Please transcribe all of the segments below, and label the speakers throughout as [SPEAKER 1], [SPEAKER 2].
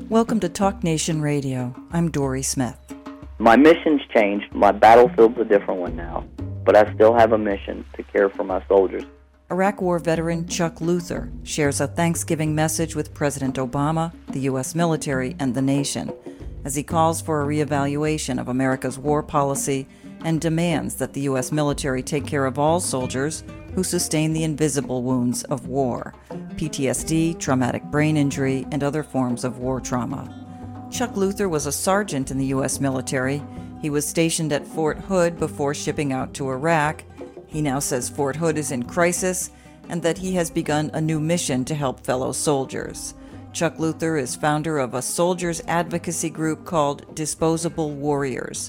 [SPEAKER 1] Welcome to Talk Nation Radio. I'm Dory Smith.
[SPEAKER 2] My mission's changed. My battlefield's a different one now, but I still have a mission to care for my soldiers.
[SPEAKER 1] Iraq War veteran Chuck Luther shares a Thanksgiving message with President Obama, the U.S. military, and the nation, as he calls for a reevaluation of America's war policy and demands that the U.S. military take care of all soldiers who sustain the invisible wounds of war, PTSD, traumatic brain injury, and other forms of war trauma. Chuck Luther was a sergeant in the U.S. military. He was stationed at Fort Hood before shipping out to Iraq. He now says Fort Hood is in crisis and that he has begun a new mission to help fellow soldiers. Chuck Luther is founder of a soldiers advocacy group called Disposable Warriors,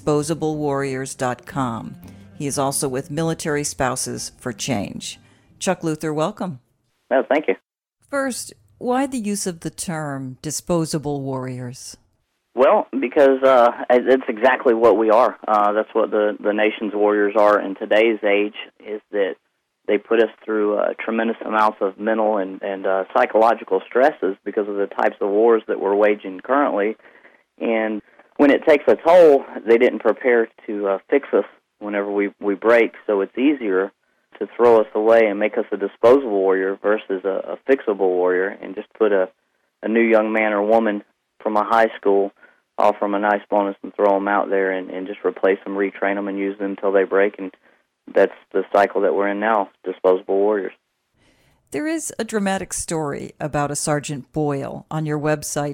[SPEAKER 1] disposablewarriors.com. He is also with Military Spouses for Change. Chuck Luther, welcome.
[SPEAKER 2] Oh, thank you.
[SPEAKER 1] First, why the use of the term disposable warriors?
[SPEAKER 2] Well, because it's exactly what we are. That's what the nation's warriors are in today's age, is that they put us through tremendous amounts of mental and psychological stresses because of the types of wars that we're waging currently. And when it takes a toll, they didn't prepare to fix us whenever we break, so it's easier to throw us away and make us a disposable warrior versus a fixable warrior, and just put a new young man or woman from a high school, offer them a nice bonus and throw them out there and just replace them, retrain them, and use them until they break. And that's the cycle that we're in now, disposable warriors.
[SPEAKER 1] There is a dramatic story about a Sergeant Boyle on your website,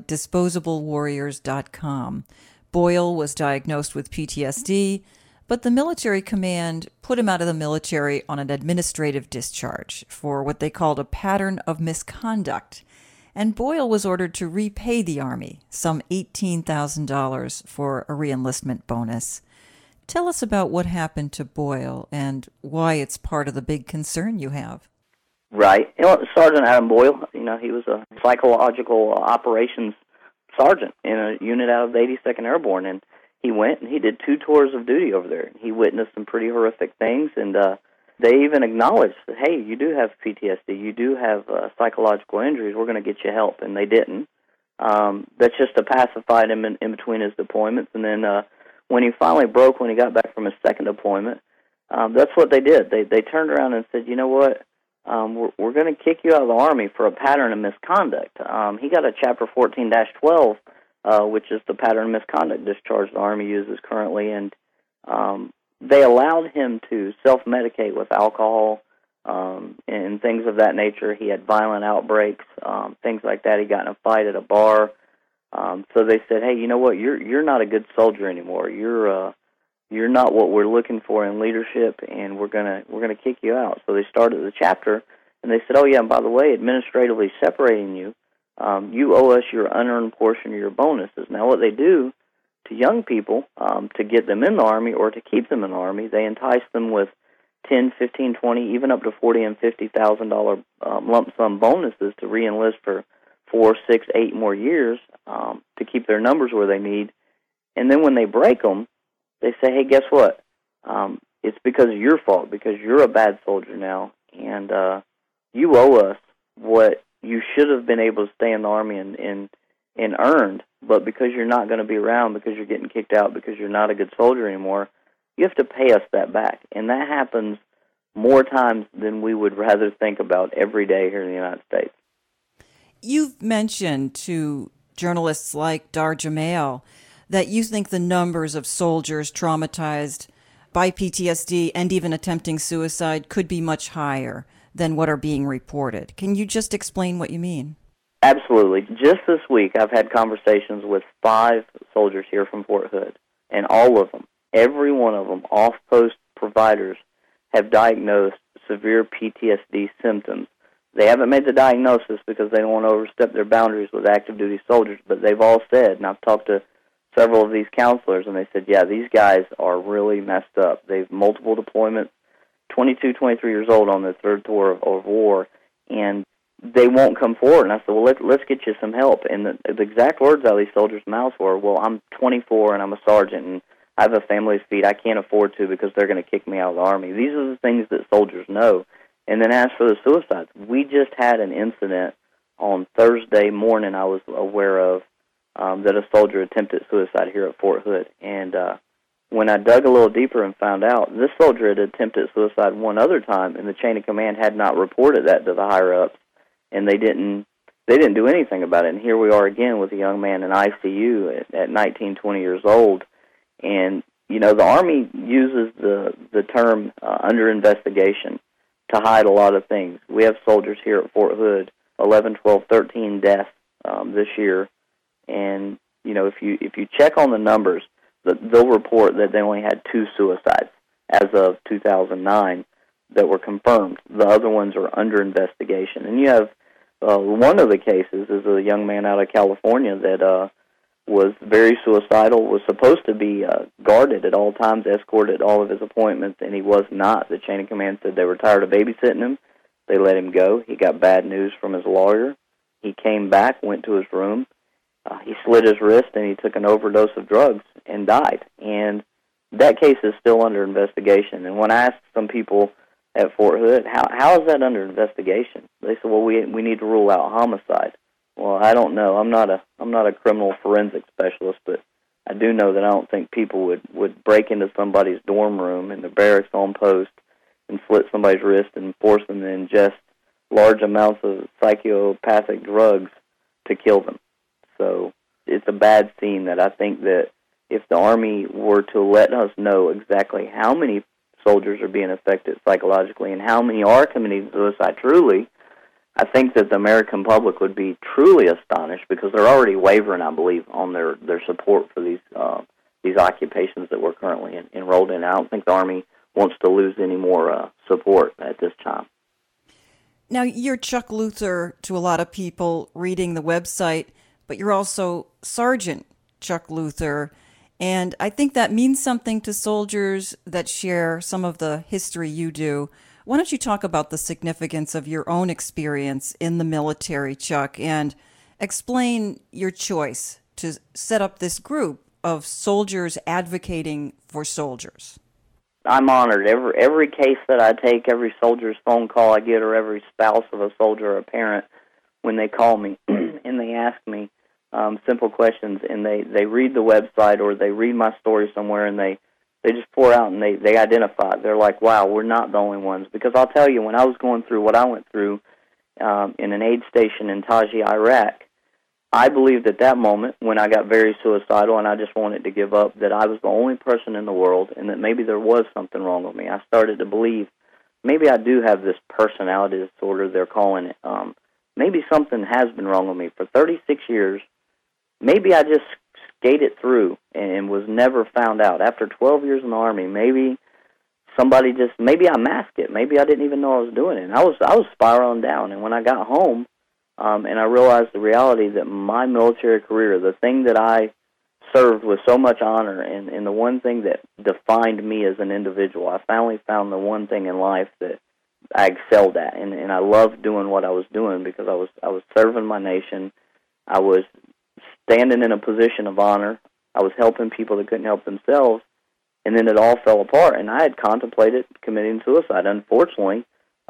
[SPEAKER 1] disposablewarriors.com. Boyle was diagnosed with PTSD, but the military command put him out of the military on an administrative discharge for what they called a pattern of misconduct. And Boyle was ordered to repay the Army some $18,000 for a reenlistment bonus. Tell us about what happened to Boyle and why it's part of the big concern you have.
[SPEAKER 2] Right. Sergeant Adam Boyle, he was a psychological operations sergeant in a unit out of the 82nd Airborne, and he went and he did 2 tours of duty over there. He witnessed some pretty horrific things, and they even acknowledged that, hey, you do have PTSD, you do have psychological injuries, we're going to get you help, and they didn't. That's just to pacify him in between his deployments, and then when he finally broke, when he got back from his second deployment, that's what they did. They turned around and said, you know what, we're going to kick you out of the Army for a pattern of misconduct. He got a Chapter 14-12, which is the pattern of misconduct discharge the Army uses currently, and they allowed him to self-medicate with alcohol and things of that nature. He had violent outbreaks, things like that. He got in a fight at a bar. So they said, hey, you know what, you're not a good soldier anymore. You're not what we're looking for in leadership, and we're gonna kick you out. So they started the chapter, and they said, oh yeah, and by the way, administratively separating you, you owe us your unearned portion of your bonuses. Now, what they do to young people to get them in the Army or to keep them in the Army, they entice them with $10, $15, $20, even up to $40,000 and $50,000 lump sum bonuses to reenlist for 4, 6, 8 more years to keep their numbers where they need. And then when they break them, they say, hey, guess what? It's because of your fault, because you're a bad soldier now, and you owe us what you should have been able to stay in the Army and earned, but because you're not going to be around, because you're getting kicked out, because you're not a good soldier anymore, you have to pay us that back. And that happens more times than we would rather think about every day here in the United States.
[SPEAKER 1] You've mentioned to journalists like Dar Jamail that you think the numbers of soldiers traumatized by PTSD and even attempting suicide could be much higher than what are being reported. Can you just explain what you mean?
[SPEAKER 2] Absolutely. Just this week, I've had conversations with 5 soldiers here from Fort Hood, and all of them, every one of them, off-post providers, have diagnosed severe PTSD symptoms. They haven't made the diagnosis because they don't want to overstep their boundaries with active-duty soldiers, but they've all said, and I've talked to several of these counselors, and they said, yeah, these guys are really messed up. They've multiple deployments, 22, 23 years old on their 3rd tour of war, and they won't come forward. And I said, well, let's get you some help. And the exact words out of these soldiers' mouths were, well, I'm 24 and I'm a sergeant and I have a family to feed. I can't afford to because they're going to kick me out of the Army. These are the things that soldiers know. And then as for the suicides, we just had an incident on Thursday morning I was aware of that a soldier attempted suicide here at Fort Hood. And when I dug a little deeper and found out, this soldier had attempted suicide one other time, and the chain of command had not reported that to the higher-ups, and they didn't do anything about it. And here we are again with a young man in ICU at 19, 20 years old. And, you know, the Army uses the term under investigation to hide a lot of things. We have soldiers here at Fort Hood, 11, 12, 13 deaths this year. And, you know, if you check on the numbers, they'll report that they only had 2 suicides as of 2009 that were confirmed. The other ones are under investigation. And you have one of the cases is a young man out of California that was very suicidal, was supposed to be guarded at all times, escorted at all of his appointments, and he was not. The chain of command said they were tired of babysitting him. They let him go. He got bad news from his lawyer. He came back, went to his room. He slit his wrist, and he took an overdose of drugs and died. And that case is still under investigation. And when I asked some people at Fort Hood, how is that under investigation? They said, well, we need to rule out homicide. Well, I don't know. I'm not a criminal forensic specialist, but I do know that I don't think people would break into somebody's dorm room in the barracks on post and slit somebody's wrist and force them to ingest large amounts of psychopathic drugs to kill them. So it's a bad scene that I think that if the Army were to let us know exactly how many soldiers are being affected psychologically and how many are committing suicide truly, I think that the American public would be truly astonished, because they're already wavering, I believe, on their support for these occupations that we're currently enrolled in. I don't think the Army wants to lose any more support at this time.
[SPEAKER 1] Now, you're Chuck Luther to a lot of people reading the website, but you're also Sergeant Chuck Luther, and I think that means something to soldiers that share some of the history you do. Why don't you talk about the significance of your own experience in the military, Chuck, and explain your choice to set up this group of soldiers advocating for soldiers?
[SPEAKER 2] I'm honored. Every case that I take, every soldier's phone call I get, or every spouse of a soldier or a parent, when they call me and they ask me simple questions, and they read the website or they read my story somewhere, and they just pour out and they identify. They're like, wow, we're not the only ones. Because I'll tell you, when I was going through what I went through in an aid station in Taji, Iraq, I believed at that moment, when I got very suicidal and I just wanted to give up, that I was the only person in the world and that maybe there was something wrong with me. I started to believe maybe I do have this personality disorder, they're calling it. Maybe something has been wrong with me. For 36 years, maybe I just skated through and was never found out. After 12 years in the Army, maybe maybe I masked it. Maybe I didn't even know I was doing it. And I was spiraling down. And when I got home, and I realized the reality that my military career, the thing that I served with so much honor, and the one thing that defined me as an individual, I finally found the one thing in life that I excelled at, and I loved doing what I was doing, because I was serving my nation. I was standing in a position of honor. I was helping people that couldn't help themselves, and then it all fell apart, and I had contemplated committing suicide. Unfortunately,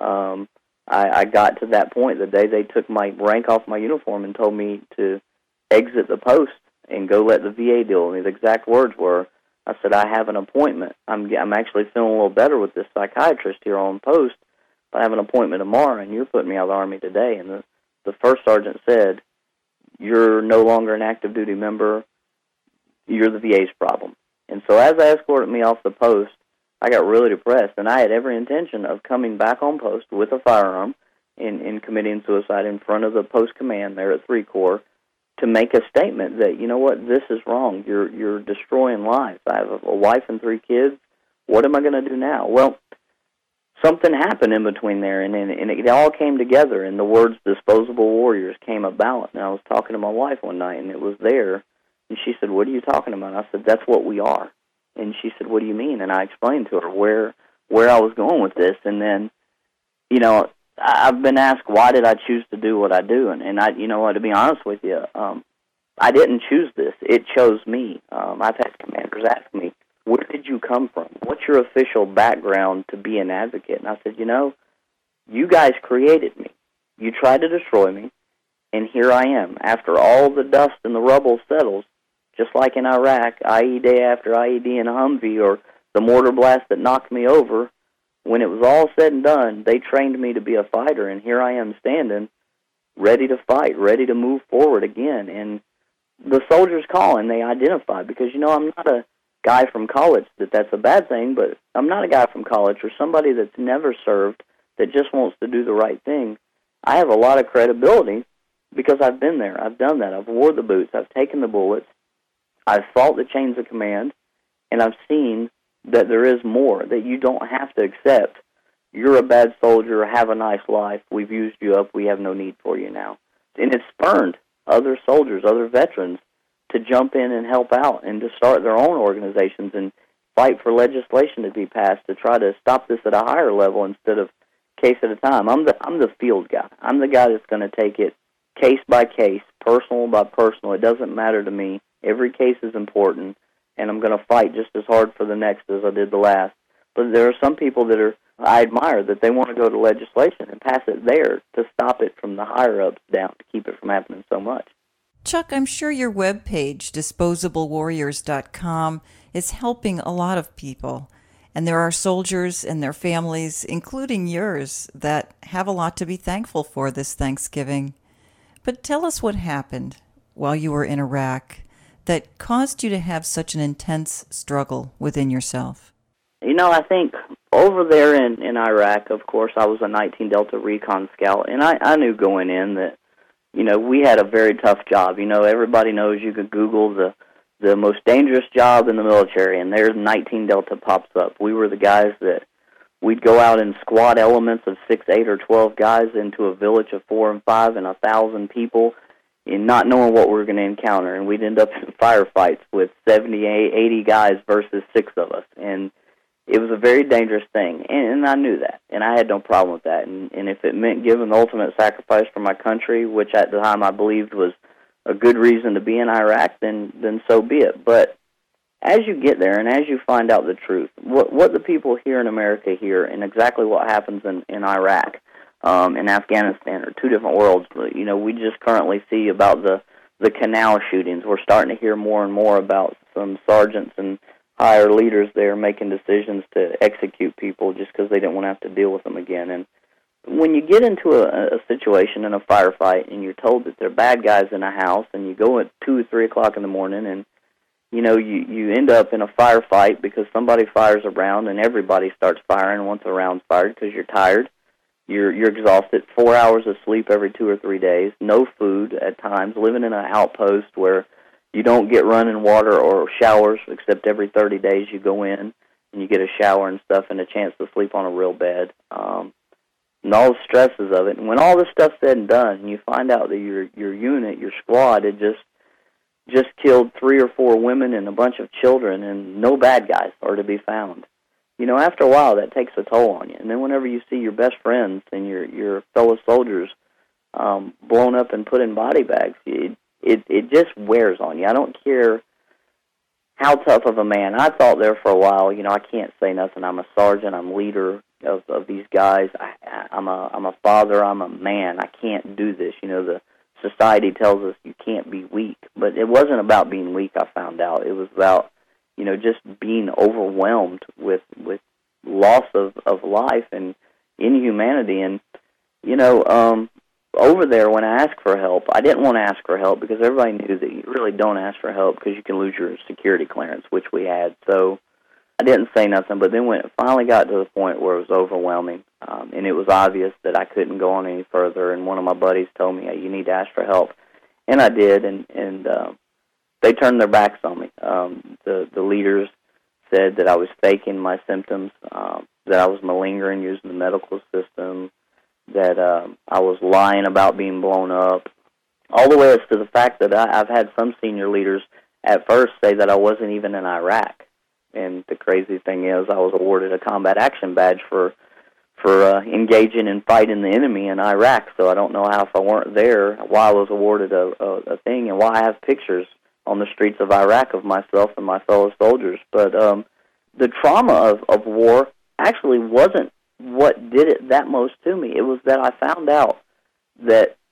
[SPEAKER 2] I got to that point the day they took my rank off my uniform and told me to exit the post and go let the VA deal with me. The exact words were, I said, I have an appointment. I'm actually feeling a little better with this psychiatrist here on post, but I have an appointment tomorrow, and you're putting me out of the Army today. And the first sergeant said, you're no longer an active duty member. You're the VA's problem. And so as I escorted me off the post, I got really depressed, and I had every intention of coming back on post with a firearm and committing suicide in front of the post command there at 3 Corps to make a statement that, you know what, this is wrong. You're destroying lives. I have a wife and 3 kids. What am I going to do now? Well, something happened in between there, and it all came together, and the words disposable warriors came about. And I was talking to my wife one night, and it was there, and she said, what are you talking about? And I said, that's what we are. And she said, what do you mean? And I explained to her where I was going with this. And then, you know, I've been asked, why did I choose to do what I do? And I, you know what, to be honest with you, I didn't choose this. It chose me. I've had commanders ask me, where did you come from? What's your official background to be an advocate? And I said, you know, you guys created me. You tried to destroy me. And here I am, after all the dust and the rubble settles, just like in Iraq, IED after IED in a Humvee, or the mortar blast that knocked me over. When it was all said and done, they trained me to be a fighter, and here I am standing, ready to fight, ready to move forward again. And the soldiers call, and they identify, because, I'm not a guy from college that's a bad thing, but I'm not a guy from college or somebody that's never served that just wants to do the right thing. I have a lot of credibility because I've been there. I've done that. I've wore the boots. I've taken the bullets. I've fought the chains of command, and I've seen that there is more, that you don't have to accept you're a bad soldier, have a nice life, we've used you up, we have no need for you now. And it spurned other soldiers, other veterans, to jump in and help out and to start their own organizations and fight for legislation to be passed to try to stop this at a higher level instead of case at a time. I'm the field guy. I'm the guy that's going to take it case by case, personal by personal. It doesn't matter to me. Every case is important, and I'm going to fight just as hard for the next as I did the last. But there are some people that I admire, that they want to go to legislation and pass it there to stop it from the higher-ups down, to keep it from happening so much.
[SPEAKER 1] Chuck, I'm sure your webpage, disposablewarriors.com, is helping a lot of people. And there are soldiers and their families, including yours, that have a lot to be thankful for this Thanksgiving. But tell us what happened while you were in Iraq that caused you to have such an intense struggle within yourself.
[SPEAKER 2] I think over there in Iraq, of course, I was a 19 Delta Recon Scout, and I knew going in that, we had a very tough job. Everybody knows, you could Google the most dangerous job in the military, and there's 19 Delta pops up. We were the guys that we'd go out in squad elements of 6, 8, or 12 guys into a village of 4 and 5 and 1,000 people, and not knowing what we were going to encounter. And we'd end up in firefights with 70, 80 guys versus 6 of us. And it was a very dangerous thing, and I knew that, and I had no problem with that. And if it meant giving the ultimate sacrifice for my country, which at the time I believed was a good reason to be in Iraq, then so be it. But as you get there and as you find out the truth, what the people here in America hear and exactly what happens in Iraq and Afghanistan are two different worlds. We just currently see about the canal shootings. We're starting to hear more and more about some sergeants and higher leaders there making decisions to execute people just because they didn't want to have to deal with them again. And when you get into a situation in a firefight and you're told that there are bad guys in a house, and you go at 2 or 3 o'clock in the morning and you end up in a firefight because somebody fires a round and everybody starts firing once a round's fired because you're tired, you're exhausted, 4 hours of sleep every 2 or 3 days, no food at times, living in an outpost where you don't get running water or showers except every 30 days you go in and you get a shower and stuff and a chance to sleep on a real bed, and all the stresses of it. And when all this stuff's said and done, and you find out that your unit, your squad, had just killed 3 or 4 women and a bunch of children, and no bad guys are to be found. After a while, that takes a toll on you. And then whenever you see your best friends and your fellow soldiers blown up and put in body bags, it just wears on you. I don't care how tough of a man. I thought there for a while, I can't say nothing. I'm a sergeant. I'm leader of these guys. I'm a father. I'm a man. I can't do this. The society tells us you can't be weak. But it wasn't about being weak, I found out. It was about, just being overwhelmed with loss of life and inhumanity. And, over there, when I asked for help, I didn't want to ask for help because everybody knew that you really don't ask for help because you can lose your security clearance, which we had. So I didn't say nothing. But then when it finally got to the point where it was overwhelming, and it was obvious that I couldn't go on any further, and one of my buddies told me, hey, you need to ask for help. And I did, and they turned their backs on me. The leaders said that I was faking my symptoms, that I was malingering using the medical system, that I was lying about being blown up, all the way as to the fact that I've had some senior leaders at first say that I wasn't even in Iraq. And the crazy thing is I was awarded a combat action badge for engaging and fighting the enemy in Iraq, so I don't know how, if I weren't there, why I was awarded a thing and why I have pictures on the streets of Iraq of myself and my fellow soldiers. But the trauma of war actually wasn't what did it that most to me. It was that I found out that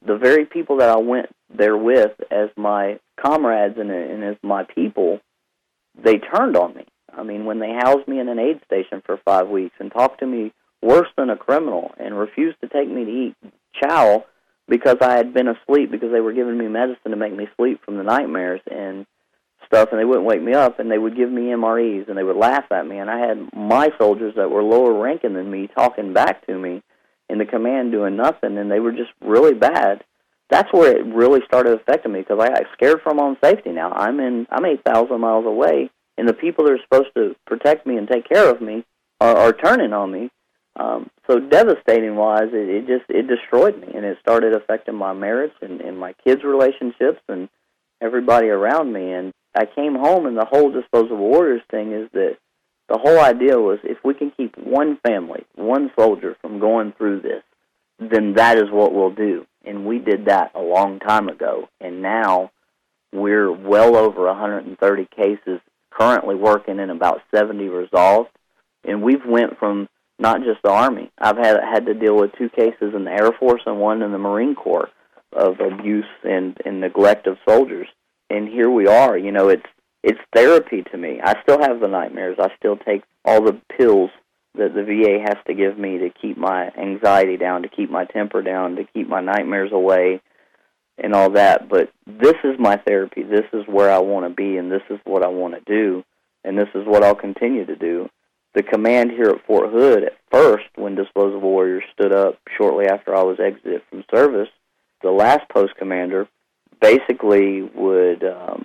[SPEAKER 2] the very people that I went there with as my comrades and as my people, they turned on me. I mean, when they housed me in an aid station for 5 weeks and talked to me worse than a criminal and refused to take me to eat chow because I had been asleep, because they were giving me medicine to make me sleep from the nightmares and stuff, and they wouldn't wake me up, and they would give me MREs, and they would laugh at me, and I had my soldiers that were lower ranking than me talking back to me, and the command doing nothing, and they were just really bad. That's where it really started affecting me, because I got scared for my own safety now. I'm 8,000 miles away, and the people that are supposed to protect me and take care of me are turning on me. So devastating-wise, it destroyed me, and it started affecting my marriage and my kids' relationships and everybody around me. And I came home, and the whole Disposable Warriors thing is that the whole idea was, if we can keep one family, one soldier from going through this, then that is what we'll do. And we did that a long time ago. And now we're well over 130 cases currently working, and about 70 resolved. And we've went from not just the Army. I've had to deal with 2 cases in the Air Force and 1 in the Marine Corps of abuse and neglect of soldiers. And here we are. You know, it's therapy to me. I still have the nightmares. I still take all the pills that the VA has to give me to keep my anxiety down, to keep my temper down, to keep my nightmares away and all that. But this is my therapy. This is where I want to be, and this is what I want to do, and this is what I'll continue to do. The command here at Fort Hood, at first, when Disposable Warriors stood up shortly after I was exited from service, the last post commander basically would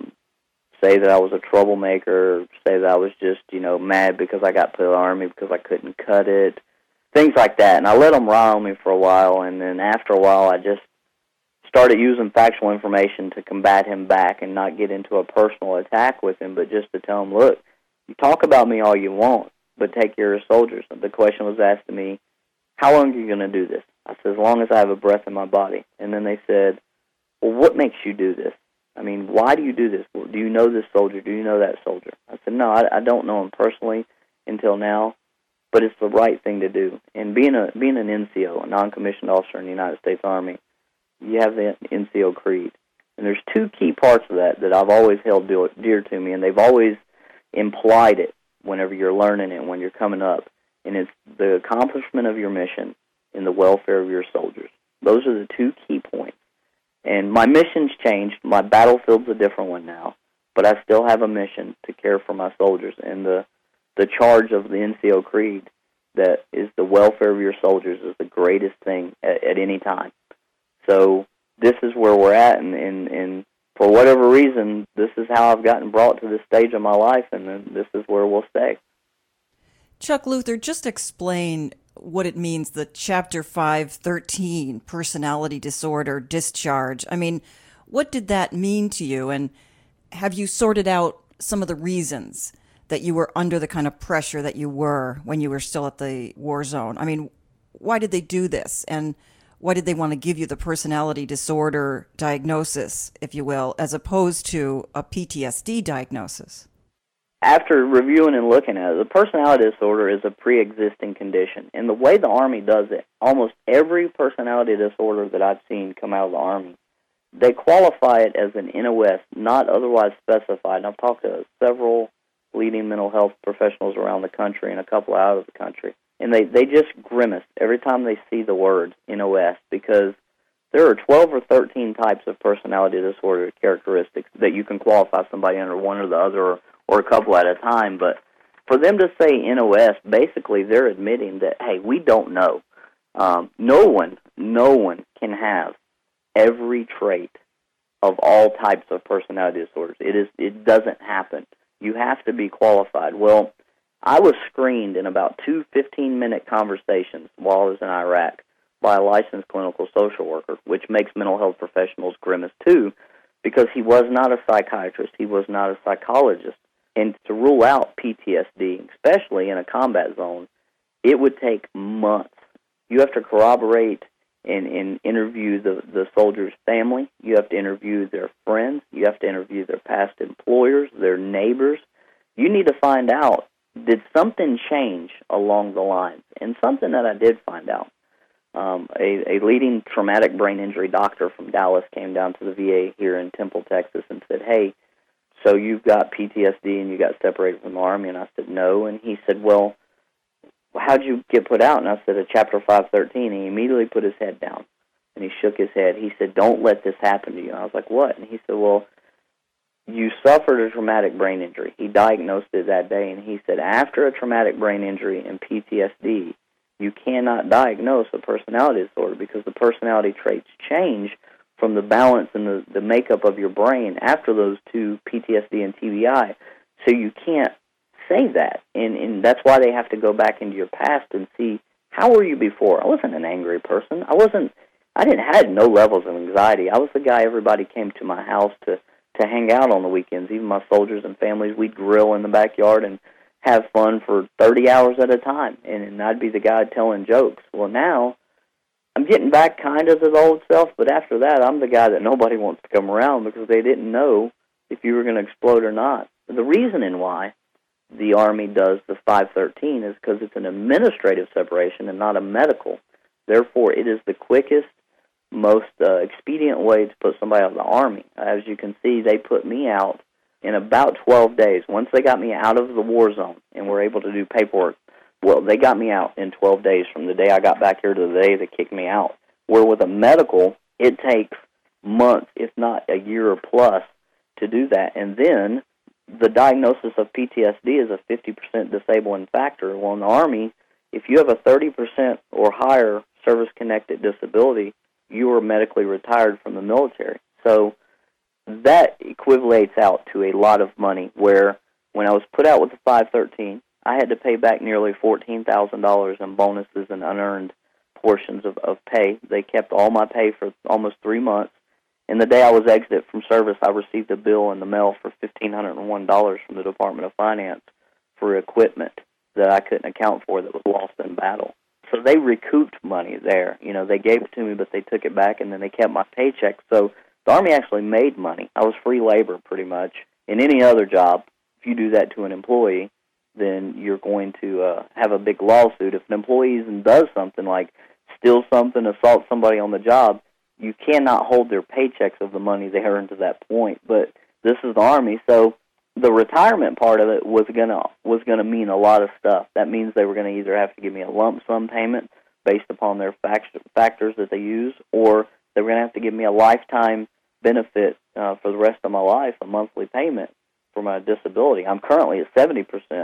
[SPEAKER 2] say that I was a troublemaker, say that I was just, mad because I got put in the Army because I couldn't cut it, things like that. And I let them rile me for a while, and then after a while I just started using factual information to combat him back and not get into a personal attack with him, but just to tell him, look, you talk about me all you want, but take care of soldiers. And the question was asked to me, how long are you going to do this? I said, as long as I have a breath in my body. And then they said, well, what makes you do this? I mean, why do you do this? Do you know this soldier? Do you know that soldier? I said, no, I don't know him personally until now, but it's the right thing to do. And being an NCO, a non-commissioned officer in the United States Army, you have the NCO creed. And there's 2 key parts of that I've always held dear to me, and they've always implied it whenever you're learning it, when you're coming up. And it's the accomplishment of your mission and the welfare of your soldiers. Those are the 2 key points. And my mission's changed. My battlefield's a different one now. But I still have a mission to care for my soldiers. And the charge of the NCO creed, that is the welfare of your soldiers, is the greatest thing at any time. So this is where we're at, and for whatever reason, this is how I've gotten brought to this stage of my life, and then this is where we'll stay.
[SPEAKER 1] Chuck Luther, just explain what it means, the Chapter 513 personality disorder discharge. I mean, what did that mean to you, and have you sorted out some of the reasons that you were under the kind of pressure that you were when you were still at the war zone? I mean, why did they do this, and why did they want to give you the personality disorder diagnosis, if you will, as opposed to a PTSD diagnosis?
[SPEAKER 2] After reviewing and looking at it, the personality disorder is a pre-existing condition. And the way the Army does it, almost every personality disorder that I've seen come out of the Army, they qualify it as an NOS, not otherwise specified. And I've talked to several leading mental health professionals around the country and a couple out of the country. And they just grimace every time they see the word NOS, because there are 12 or 13 types of personality disorder characteristics that you can qualify somebody under, one or the other, or a couple at a time. But for them to say NOS, basically they're admitting that, hey, we don't know. No one can have every trait of all types of personality disorders. It doesn't happen. You have to be qualified. Well, I was screened in about 2 15-minute conversations while I was in Iraq by a licensed clinical social worker, which makes mental health professionals grimace too, because he was not a psychiatrist, he was not a psychologist. And to rule out PTSD, especially in a combat zone, it would take months. You have to corroborate and interview the soldier's family. You have to interview their friends. You have to interview their past employers, their neighbors. You need to find out, did something change along the lines? And something that I did find out. A leading traumatic brain injury doctor from Dallas came down to the VA here in Temple, Texas, and said, "Hey, so you've got PTSD and you got separated from the Army?" And I said, "No." And he said, "Well, how'd you get put out?" And I said, "A Chapter 513. And he immediately put his head down, and he shook his head. He said, "Don't let this happen to you." And I was like, "What?" And he said, "Well, you suffered a traumatic brain injury." He diagnosed it that day, and he said, after a traumatic brain injury and PTSD, you cannot diagnose a personality disorder because the personality traits change from the balance and the makeup of your brain after those two, PTSD and TBI. So you can't say that. And that's why they have to go back into your past and see, how were you before? I wasn't an angry person. I had no levels of anxiety. I was the guy everybody came to my house to hang out on the weekends. Even my soldiers and families, we'd grill in the backyard and have fun for 30 hours at a time. And I'd be the guy telling jokes. Well, now I'm getting back kind of to the old self, but after that, I'm the guy that nobody wants to come around because they didn't know if you were going to explode or not. The reasoning why the Army does the 513 is because it's an administrative separation and not a medical. Therefore, it is the quickest, most expedient way to put somebody out of the Army. As you can see, they put me out in about 12 days. Once they got me out of the war zone and were able to do paperwork, well, they got me out in 12 days from the day I got back here to the day they kicked me out. Where with a medical, it takes months, if not a year or plus, to do that. And then the diagnosis of PTSD is a 50% disabling factor. Well, in the Army, if you have a 30% or higher service-connected disability, you are medically retired from the military. So that equivalates out to a lot of money, where when I was put out with the 513, I had to pay back nearly $14,000 in bonuses and unearned portions of pay. They kept all my pay for almost 3 months. And the day I was exited from service, I received a bill in the mail for $1,501 from the Department of Finance for equipment that I couldn't account for that was lost in battle. So they recouped money there. You know, they gave it to me, but they took it back, and then they kept my paycheck. So the Army actually made money. I was free labor pretty much. In any other job, if you do that to an employee, then you're going to have a big lawsuit. If an employee even does something like steal something, assault somebody on the job, you cannot hold their paychecks of the money they earned to that point. But this is the Army, so the retirement part of it was gonna mean a lot of stuff. That means they were going to either have to give me a lump sum payment based upon their factors that they use, or they were going to have to give me a lifetime benefit for the rest of my life, a monthly payment for my disability. I'm currently at 70%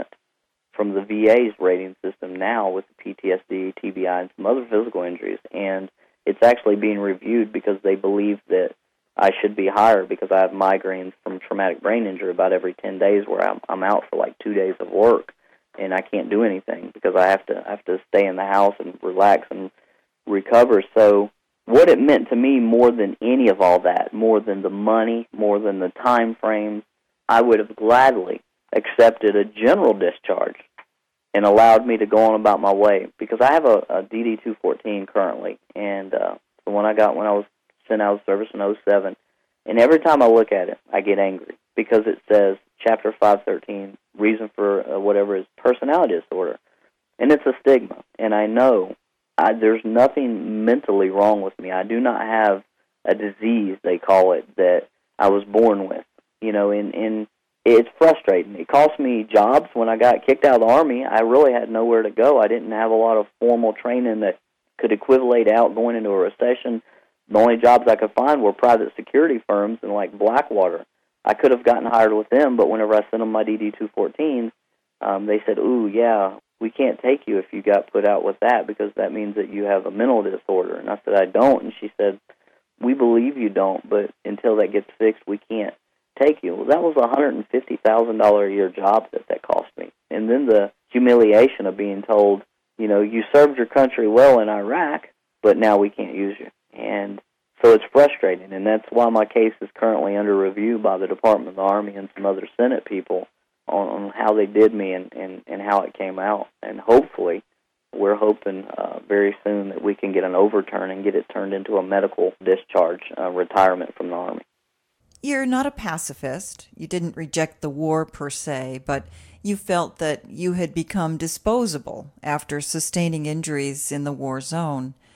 [SPEAKER 2] from the VA's rating system now with the PTSD, TBI, and some other physical injuries, and it's actually being reviewed because they believe that I should be higher because I have migraines from traumatic brain injury about every 10 days where I'm out for like 2 days of work and I can't do anything because I have to stay in the house and relax and recover. So what it meant to me more than any of all that, more than the money, more than the time frames, I would have gladly accepted a general discharge and allowed me to go on about my way, because I have a DD-214 currently, and the one I got when I was sent out of service in 2007, and every time I look at it, I get angry, because it says Chapter 513, reason for whatever is personality disorder, and it's a stigma, and I know there's nothing mentally wrong with me. I do not have a disease, they call it, that I was born with, you know, and it's frustrating. It cost me jobs. When I got kicked out of the Army, I really had nowhere to go. I didn't have a lot of formal training that could equivalate out going into a recession. The only jobs I could find were private security firms and like Blackwater. I could have gotten hired with them, but whenever I sent them my DD-214s, they said, "Ooh, yeah, we can't take you if you got put out with that because that means that you have a mental disorder." And I said, "I don't." And she said, "We believe you don't, but until that gets fixed, we can't take you." Well, that was a $150,000 a year job that cost me. And then the humiliation of being told, you know, you served your country well in Iraq, but now we can't use you. And so it's frustrating, and that's why my case is currently under review by the Department of the Army and some other Senate people on how they did me and how it came out. And hopefully, we're hoping very soon that we can get an overturn and get it turned into a medical discharge, retirement from the Army.
[SPEAKER 1] You're not a pacifist. You didn't reject the war per se, but you felt that you had become disposable after sustaining injuries in the war zone.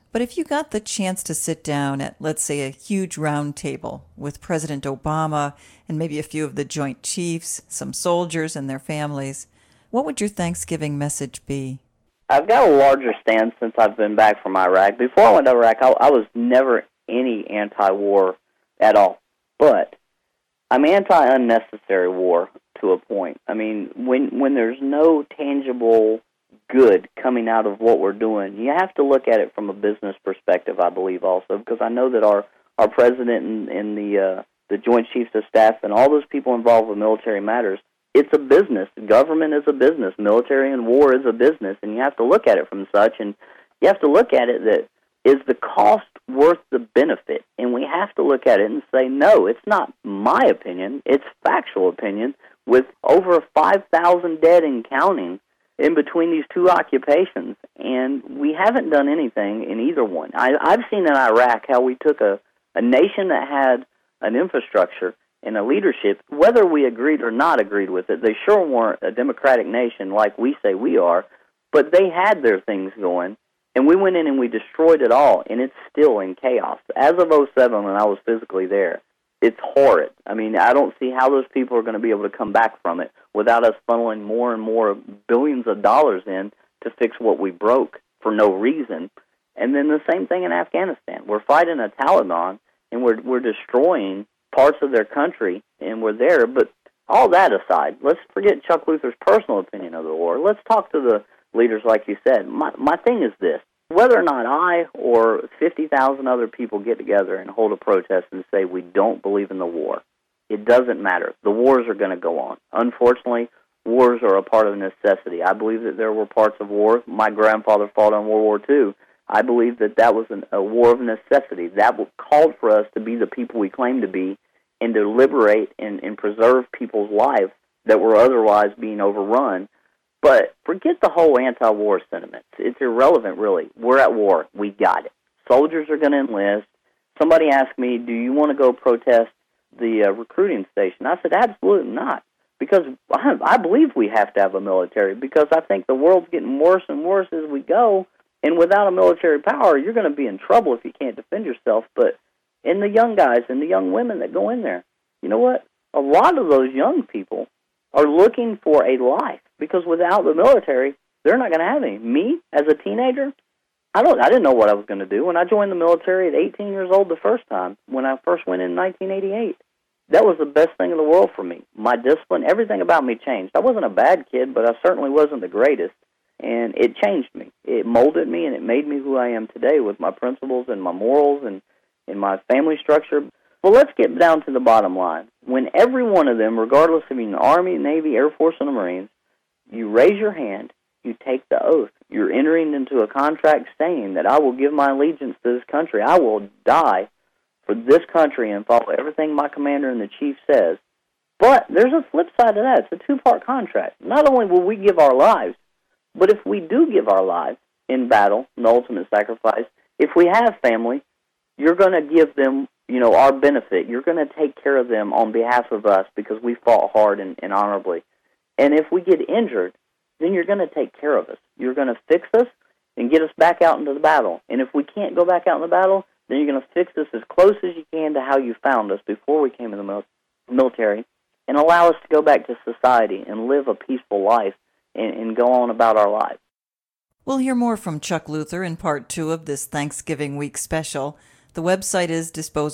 [SPEAKER 1] But if you got the chance to sit down at, let's say, a huge round table with President Obama and maybe a few of the Joint Chiefs, some soldiers and their families, what would your Thanksgiving message be?
[SPEAKER 2] I've got a larger stance since I've been back from Iraq. Before I went to Iraq, I was never any anti-war at all. But I'm anti-unnecessary war to a point. I mean, when there's no tangible good coming out of what we're doing, you have to look at it from a business perspective, I believe, also, because I know that our president and the Joint Chiefs of Staff and all those people involved with military matters, it's a business. Government is a business. Military and war is a business, and you have to look at it from such, and you have to look at it that is the cost worth the benefit? And we have to look at it and say, no, it's not my opinion. It's factual opinion with over 5,000 dead and counting in between these two occupations, and we haven't done anything in either one. I've seen in Iraq how we took a nation that had an infrastructure and a leadership, whether we agreed or not agreed with it. They sure weren't a democratic nation like we say we are, but they had their things going, and we went in and we destroyed it all, and it's still in chaos. As of '07, when I was physically there, it's horrid. I mean, I don't see how those people are going to be able to come back from it without us funneling more and more billions of dollars in to fix what we broke for no reason. And then the same thing in Afghanistan. We're fighting a Taliban, and we're destroying parts of their country, and we're there. But all that aside, let's forget Chuck Luther's personal opinion of the war. Let's talk to the leaders, like you said. My thing is this. Whether or not I or 50,000 other people get together and hold a protest and say we don't believe in the war, it doesn't matter. The wars are going to go on. Unfortunately, wars are a part of necessity. I believe that there were parts of war. My grandfather fought in World War II. I believe that was a war of necessity. That called for us to be the people we claim to be and to liberate and preserve people's lives that were otherwise being overrun. But forget the whole anti-war sentiment. It's irrelevant, really. We're at war. We got it. Soldiers are going to enlist. Somebody asked me, do you want to go protest the recruiting station? I said, absolutely not, because I believe we have to have a military, because I think the world's getting worse and worse as we go, and without a military power, you're going to be in trouble if you can't defend yourself. But in the young guys and the young women that go in there, you know what? A lot of those young people are looking for a life, because without the military, they're not going to have any. Me, as a teenager, I didn't know what I was going to do. When I joined the military at 18 years old the first time, when I first went in 1988, that was the best thing in the world for me. My discipline, everything about me changed. I wasn't a bad kid, but I certainly wasn't the greatest, and it changed me. It molded me, and it made me who I am today with my principles and my morals and my family structure. Well, let's get down to the bottom line. When every one of them, regardless of being the Army, Navy, Air Force, and the Marines, you raise your hand, you take the oath. You're entering into a contract saying that I will give my allegiance to this country. I will die for this country and follow everything my commander and the chief says. But there's a flip side to that. It's a two-part contract. Not only will we give our lives, but if we do give our lives in battle, in the ultimate sacrifice, if we have family, you're going to give them, our benefit. You're going to take care of them on behalf of us because we fought hard and honorably. And if we get injured, then you're going to take care of us. You're going to fix us and get us back out into the battle. And if we can't go back out in the battle, then you're going to fix us as close as you can to how you found us before we came in the military and allow us to go back to society and live a peaceful life and go on about our lives.
[SPEAKER 1] We'll hear more from Chuck Luther in Part 2 of this Thanksgiving week special. The website is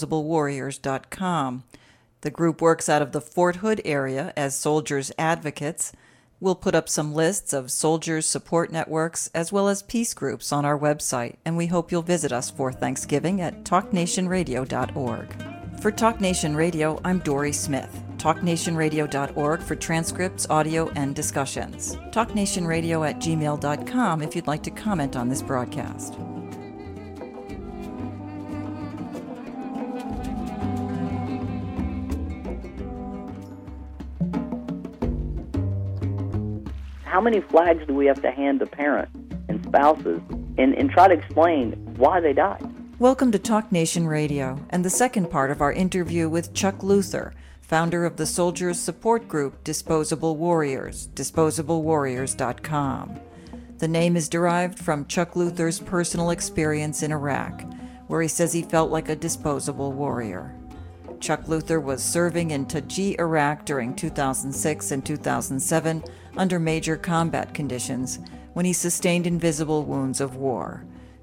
[SPEAKER 1] disposablewarriors.com. The group works out of the Fort Hood area as soldiers' advocates. We'll put up some lists of soldiers' support networks as well as peace groups on our website, and we hope you'll visit us for Thanksgiving at talknationradio.org. For Talk Nation Radio, I'm Dory Smith. TalkNationRadio.org for transcripts, audio, and discussions. TalkNationRadio@gmail.com if you'd like to comment on this broadcast.
[SPEAKER 2] How many flags do we have to hand to parents and spouses and try to explain why they died?
[SPEAKER 1] Welcome to Talk Nation Radio and the second part of our interview with Chuck Luther, founder of the soldiers' support group Disposable Warriors, disposablewarriors.com. The name is derived from Chuck Luther's personal experience in Iraq, where he says he felt like a disposable warrior. Chuck Luther was serving in Taji, Iraq during 2006 and 2007 under major combat conditions when he sustained invisible wounds of war,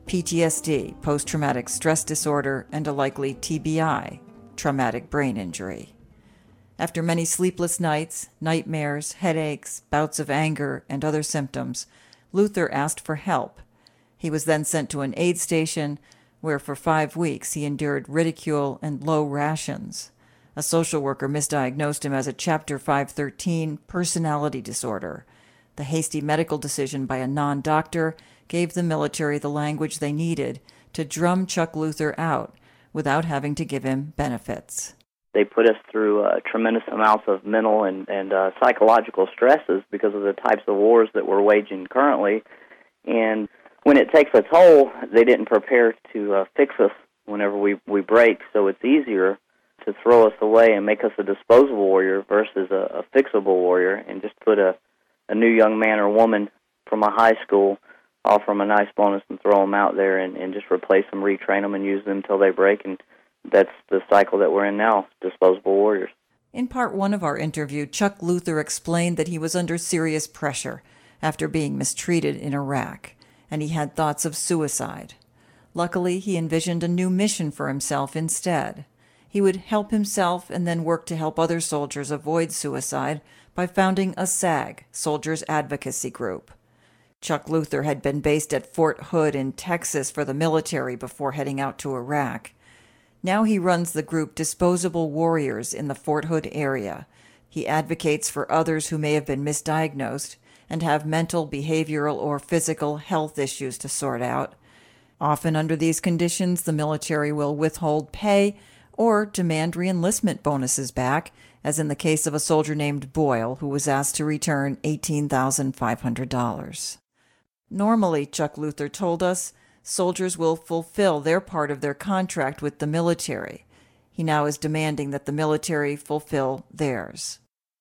[SPEAKER 1] PTSD, post-traumatic stress disorder, and a likely TBI, traumatic brain injury. After many sleepless nights, nightmares, headaches, bouts of anger, and other symptoms, Luther asked for help. He was then sent to an aid station where for 5 weeks he endured ridicule and low rations. A social worker misdiagnosed him as a Chapter 513 personality disorder. The hasty medical decision by a non-doctor gave the military the language they needed to drum Chuck Luther out without having to give him benefits.
[SPEAKER 2] They put us through tremendous amounts of mental and psychological stresses because of the types of wars that we're waging currently. And when it takes a toll, they didn't prepare to fix us whenever we break, so it's easier to throw us away and make us a disposable warrior versus a fixable warrior, and just put a new young man or woman from a high school, offer them a nice bonus and throw them out there and just replace them, retrain them, and use them until they break. And that's the cycle that we're in now, disposable warriors.
[SPEAKER 1] In part one of our interview, Chuck Luther explained that he was under serious pressure after being mistreated in Iraq, and he had thoughts of suicide. Luckily, he envisioned a new mission for himself instead. He would help himself and then work to help other soldiers avoid suicide by founding a SAG, Soldiers Advocacy Group. Chuck Luther had been based at Fort Hood in Texas for the military before heading out to Iraq. Now he runs the group Disposable Warriors in the Fort Hood area. He advocates for others who may have been misdiagnosed and have mental, behavioral, or physical health issues to sort out. Often under these conditions, the military will withhold pay or demand reenlistment bonuses back, as in the case of a soldier named Boyle, who was asked to return $18,500. Normally, Chuck Luther told us, soldiers will fulfill their part of their contract with the military. He now is demanding that the military fulfill theirs.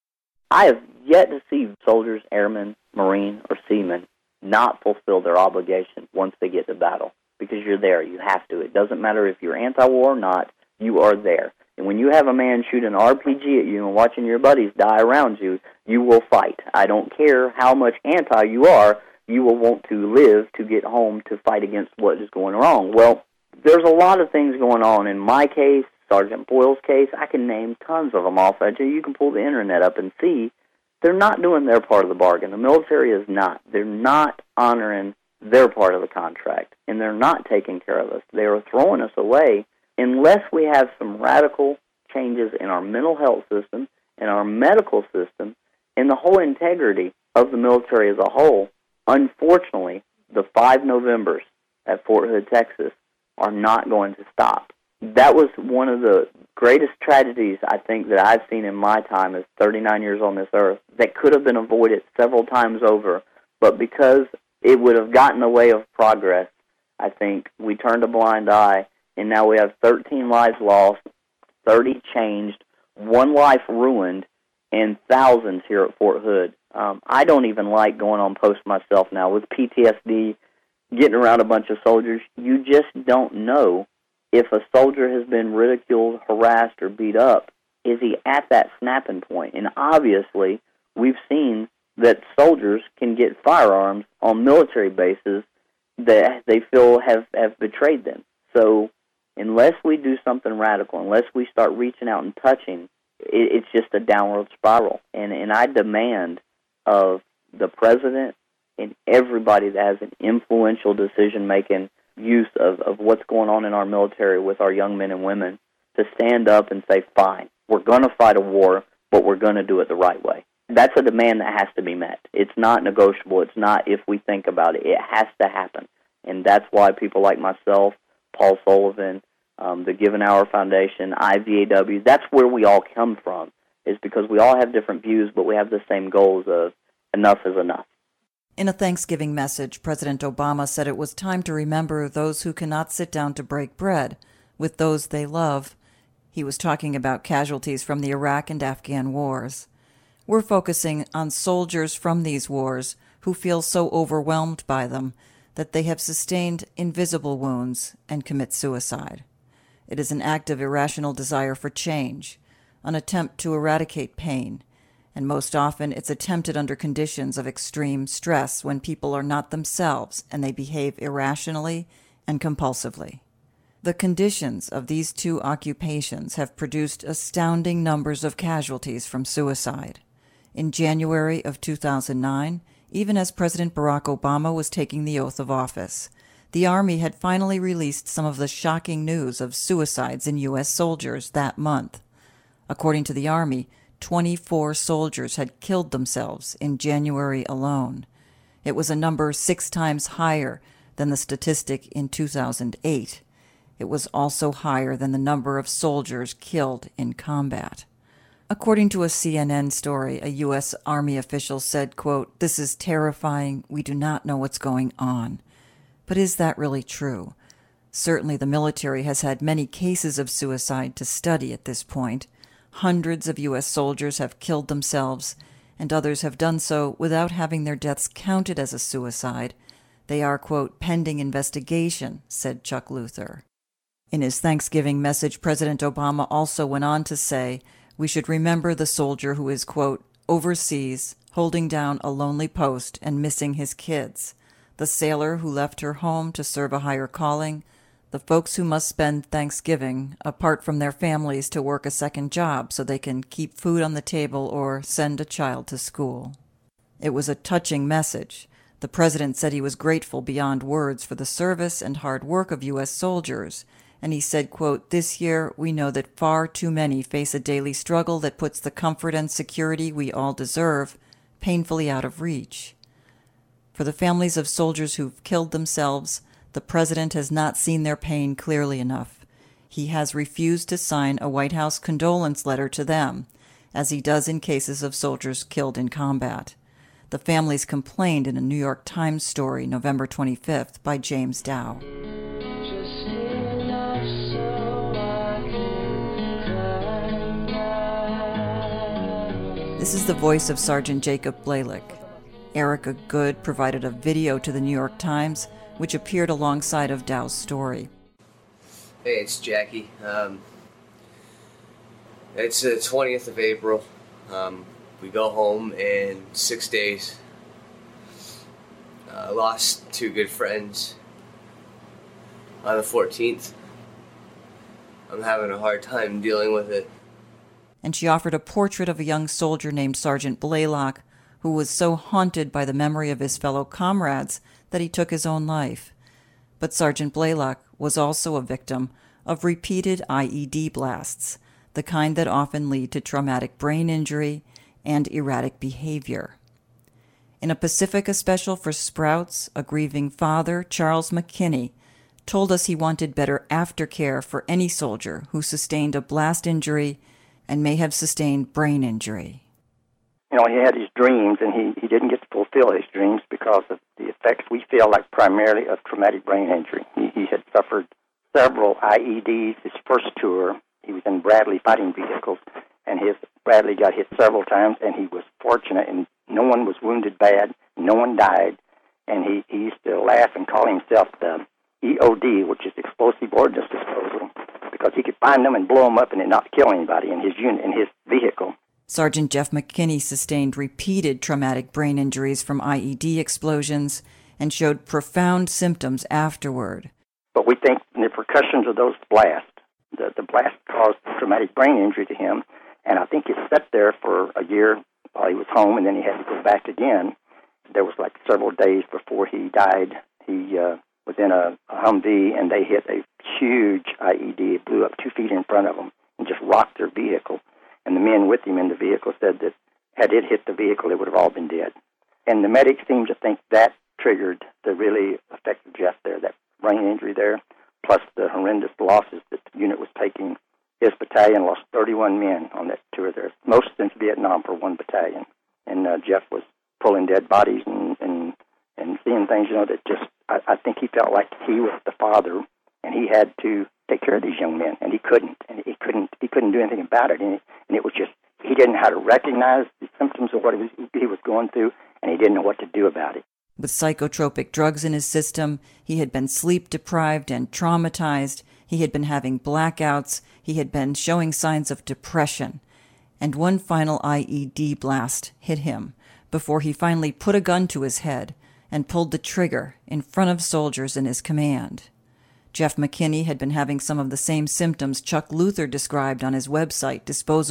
[SPEAKER 2] I have yet to see soldiers, airmen, Marine, or seamen not fulfill their obligation once they get to battle, because you're there. You have to. It doesn't matter if you're anti-war or not. You are there. And when you have a man shoot an RPG at you and watching your buddies die around you, you will fight. I don't care how much anti you are, you will want to live to get home to fight against what is going wrong. Well, there's a lot of things going on. In my case, Sergeant Boyle's case, I can name tons of them off at you. You can pull the internet up and see. They're not doing their part of the bargain. The military is not. They're not honoring their part of the contract, and they're not taking care of us. They are throwing us away unless we have some radical changes in our mental health system, in our medical system, and the whole integrity of the military as a whole. Unfortunately, the 5 Novembers at Fort Hood, Texas, are not going to stop. That was one of the greatest tragedies I think that I've seen in my time as 39 years on this earth that could have been avoided several times over, but because it would have gotten in the way of progress, I think we turned a blind eye, and now we have 13 lives lost, 30 changed, 1 life ruined, and thousands here at Fort Hood. I don't even like going on post myself now. With PTSD, getting around a bunch of soldiers, you just don't know if a soldier has been ridiculed, harassed, or beat up. Is he at that snapping point? And obviously, we've seen that soldiers can get firearms on military bases that they feel have betrayed them. So unless we do something radical, unless we start reaching out and touching, it's just a downward spiral. And I demand of the president and everybody that has an influential decision-making use of what's going on in our military with our young men and women to stand up and say, fine, we're going to fight a war, but we're going to do it the right way. That's a demand that has to be met. It's not negotiable. It's not if we think about it. It has to happen. And that's why people like myself, Paul Sullivan, the Give an Hour Foundation, IVAW, that's where we all come from, is because we all have different views, but we have the same goals of enough is enough.
[SPEAKER 1] In a Thanksgiving message, President Obama said it was time to remember those who cannot sit down to break bread with those they love. He was talking about casualties from the Iraq and Afghan wars. We're focusing on soldiers from these wars who feel so overwhelmed by them that they have sustained invisible wounds and commit suicide. It is an act of irrational desire for change, an attempt to eradicate pain, and most often it's attempted under conditions of extreme stress when people are not themselves and they behave irrationally and compulsively. The conditions of these two occupations have produced astounding numbers of casualties from suicide. In January of 2009, even as President Barack Obama was taking the oath of office, the Army had finally released some of the shocking news of suicides in U.S. soldiers that month. According to the Army, 24 soldiers had killed themselves in January alone. It was a number 6 times higher than the statistic in 2008. It was also higher than the number of soldiers killed in combat. According to a CNN story, a U.S. Army official said, quote, "This is terrifying. We do not know what's going on." But is that really true? Certainly the military has had many cases of suicide to study at this point. Hundreds of U.S. soldiers have killed themselves, and others have done so without having their deaths counted as a suicide. They are, quote, "pending investigation," said Chuck Luther. In his Thanksgiving message, President Obama also went on to say, "We should remember the soldier who is, quote, overseas, holding down a lonely post and missing his kids, the sailor who left her home to serve a higher calling, the folks who must spend Thanksgiving apart from their families to work a second job so they can keep food on the table or send a child to school." It was a touching message. The president said he was grateful beyond words for the service and hard work of U.S. soldiers, and he said, quote, "This year we know that far too many face a daily struggle that puts the comfort and security we all deserve painfully out of reach." For the families of soldiers who've killed themselves, the president has not seen their pain clearly enough. He has refused to sign a White House condolence letter to them, as he does in cases of soldiers killed in combat. The families complained in a New York Times story, November 25th, by James Dow. This is the voice of Sergeant Jacob Blalock. Erica Good provided a video to the New York Times, which appeared alongside of Dow's story.
[SPEAKER 3] Hey, it's Jackie. It's the 20th of April. We go home in 6 days. I lost 2 good friends on the 14th. I'm having a hard time dealing with it.
[SPEAKER 1] And she offered a portrait of a young soldier named Sergeant Blalock, who was so haunted by the memory of his fellow comrades that he took his own life. But Sergeant Blalock was also a victim of repeated IED blasts, the kind that often lead to traumatic brain injury and erratic behavior. In a Pacifica special for Sprouts, a grieving father, Charles McKinney, told us he wanted better aftercare for any soldier who sustained a blast injury and may have sustained brain injury.
[SPEAKER 4] You know, he had his dreams, and he didn't get to fulfill his dreams because of the effects we feel like primarily of traumatic brain injury. He had suffered several IEDs his first tour. He was in Bradley fighting vehicles, and his Bradley got hit several times, and he was fortunate, and no one was wounded bad, no one died, and he used to laugh and call himself the EOD, which is Explosive Ordnance Disposal, because he could find them and blow them up and not kill anybody in his unit, in his vehicle.
[SPEAKER 1] Sergeant Jeff McKinney sustained repeated traumatic brain injuries from IED explosions and showed profound symptoms afterward.
[SPEAKER 4] But we think the repercussions of those blasts, the blast caused traumatic brain injury to him, and I think it sat there for a year while he was home, and then he had to go back again. There was like several days before he died. He was in a Humvee, and they hit a huge IED. It blew up 2 feet in front of them and just rocked their vehicle. And the men with him in the vehicle said that had it hit the vehicle, it would have all been dead. And the medics seemed to think that triggered the really effective death there, that brain injury there, plus the horrendous losses that the unit was taking. His battalion lost 31 men on that tour there, most since Vietnam for one battalion. And Jeff was pulling dead bodies and seeing things, you know, that just, I think he felt like he was the father, and he had to take care of these young men, and he couldn't do anything about it, and it was just, he didn't know how to recognize the symptoms of what he was going through, and he didn't know what to do about it.
[SPEAKER 1] With psychotropic drugs in his system, he had been sleep-deprived and traumatized. He had been having blackouts. He had been showing signs of depression. And one final IED blast hit him before he finally put a gun to his head and pulled the trigger in front of soldiers in his command. Jeff McKinney had been having some of the same symptoms Chuck Luther described on his website,